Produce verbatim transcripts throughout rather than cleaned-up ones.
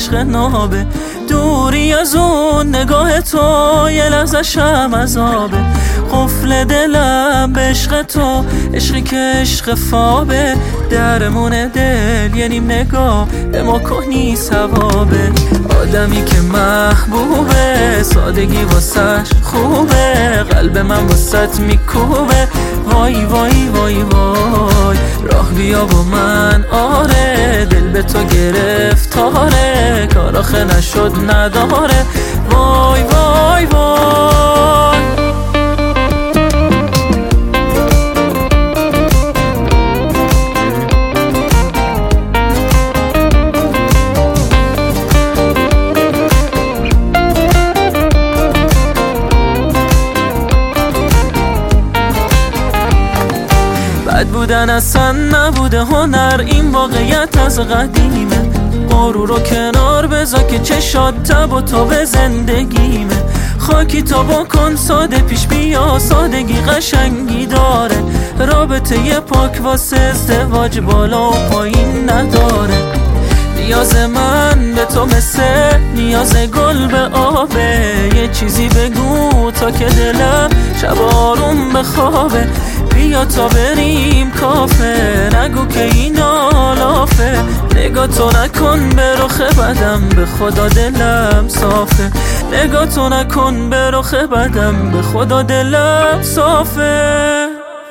عشق نابه. دوری از اون نگاه تو یه لحظه شم عذابه. قفل دلم به عشق تو، عشقی که عشق فابه. درمون دل یه نیم نگاه به ما کنی ثوابه. آدمی که محبوبه، سادگی واسش خوبه. قلب من واسط میکوبه. وای وای وای وای، راه بیا با من آره. دل به تو گرفتاره، کار آخه نشد نداره. وای وای وای. بد بودن اصلا نبوده هنر، این واقعیت از قدیمه. غرور رو کنار بذار که چشات تب و تا به زندگیمه. خاکی تا بکن ساده پیش بیا، سادگی قشنگی داره. رابطه یه پاک واسه ازدواج بالا و پایین نداره. نیاز من به تو مثل نیاز گل به آبه. یه چیزی بگو تا که دلم شب آروم بخوابه. بیا تا بریم کافه، نگو که این آلافه. نگاه تو نکن به رخ بدم، به خدا دلم صافه. نگاه تو نکن به رخ بدم، به خدا دلم صافه.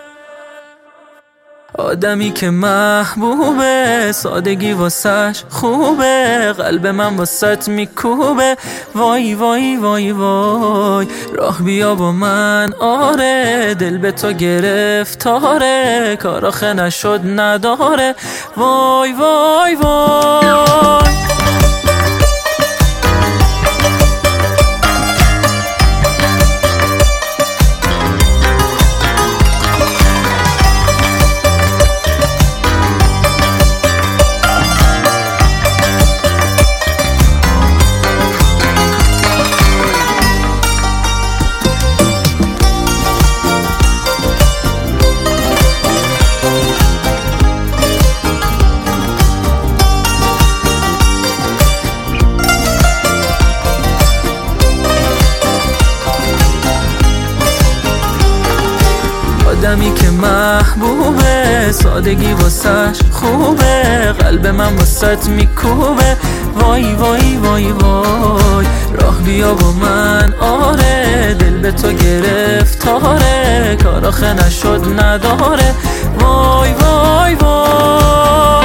آدمی که محبوبه، سادگی واسش خوبه. قلب من واسط میکوبه. وای وای وای وای، راه بیا با من آره. دل به تو گرفتاره، کار آخه نشد نداره. وای وای وای. آدمی که محبوبه، سادگی واسش خوبه. قلب من واسط میکوبه. وای وای وای وای، راه بیا با من آره. دل به تو گرفتاره، کار آخه نشد نداره. وای وای وای.